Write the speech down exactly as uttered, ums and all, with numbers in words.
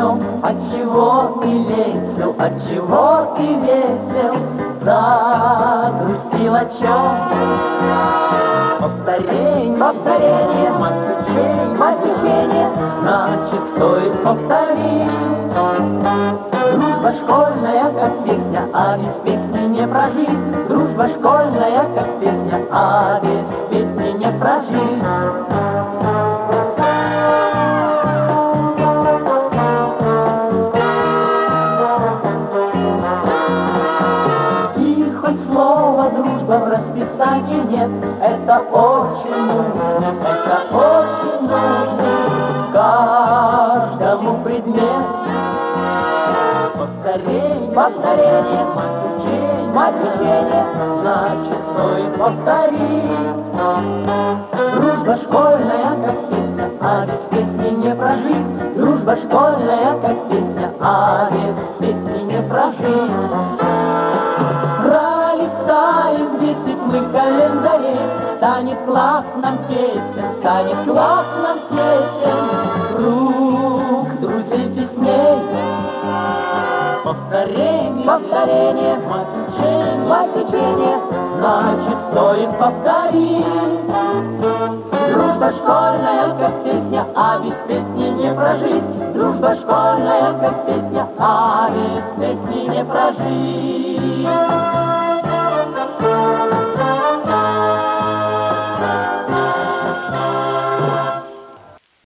днем. Отчего ты весел, отчего ты весел, загрустил о чем? Повторение, повторение, мать учения, мать учения, значит, стоит повторить. Дружба школьная, как песня, а без песни не прожить. Дружба школьная, как песня, а без песни не прожить. И хоть слова дружба в расписании нет, это очень нужно, это очень нужно каждому предмет. Повторение, повторение, мать учения, мать учения, значит, стоит повторить. Дружба школьная, как песня, а без песни не прожить. Дружба школьная, как песня, а без песни не прожить. Пролистаем десять мы календарей, станет класс нам тесен, станет класс нам тесен, круг друзей тесней. Повторение, повторение, мать учения, мать учения, значит, стоит повторить. Дружба школьная, как песня, а без песни не прожить. Дружба школьная, как песня, а без песни не прожить.